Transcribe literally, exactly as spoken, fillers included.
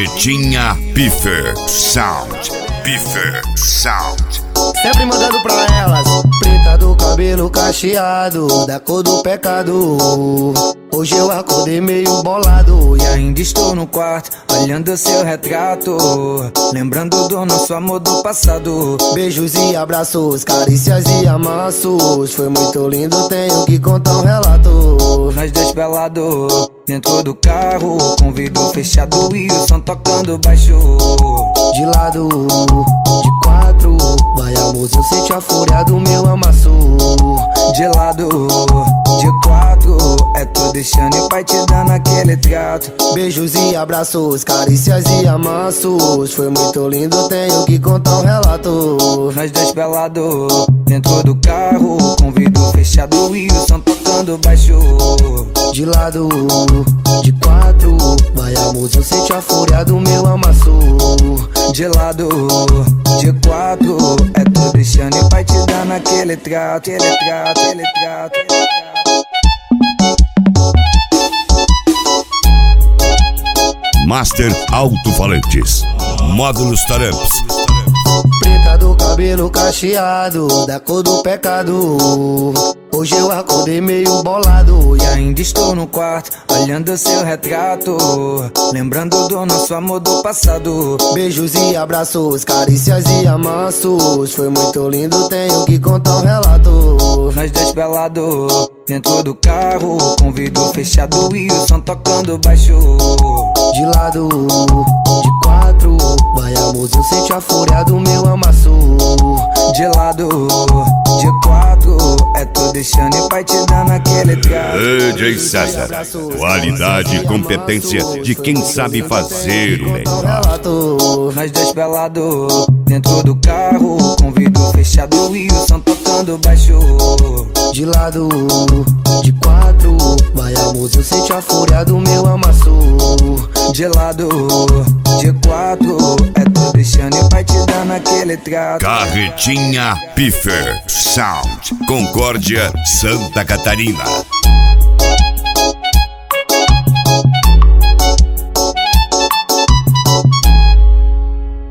Carretinha Piffer Sound. Piffer Sound. Sempre mandando pra elas. Preta do cabelo cacheado, da cor do pecado. Hoje eu acordei meio bolado e ainda estou no quarto, olhando seu retrato, lembrando do nosso amor do passado. Beijos e abraços, carícias e amassos. Foi muito lindo, tenho que contar um relato. Nós dois pelados, dentro do carro, com vidro fechado e o som tocando baixo. De lado, de quatro, vai amorzinho, sente a fúria do meu amasso. De lado, de quatro, é tu deixando e pai te dando aquele trato. Beijos e abraços, carícias e amassos. Foi muito lindo, tenho que contar um relato. Nós dois pelados, dentro do carro, com vidro fechado e o som tocando baixo. De lado, de quatro, vai amorzinho, sente a fúria do meu amasso. De lado, de quatro, é tu deixando e pai te dando aquele trato, aquele trato, aquele trato, aquele trato. Master Alto-Falantes. Módulos Taramps. Preta do cabelo cacheado, da cor do pecado. Hoje eu acordei meio bolado e ainda estou no quarto, olhando seu retrato, lembrando do nosso amor do passado. Beijos e abraços, carícias e amassos. Foi muito lindo, tenho que contar um relato. Nós dois pelados, dentro do carro, com vidro fechado e o som tocando baixo. De lado, de quatro, vai amorzinho, sente a fúria do meu amasso. De lado, de quatro, é tu deixando e pai te dando aquele trato. D J César, qualidade e competência de quem sabe fazer o melhor. Nós dois pelados, dentro do carro, com vidro fechado e o som tocando baixo. De lado, de quatro, vai amorzinho, sente a fúria do meu amasso. De lado, de quatro, é tu deixando e pai te dando aquele trato. Carretinha Piffer Sound, Concórdia, Santa Catarina.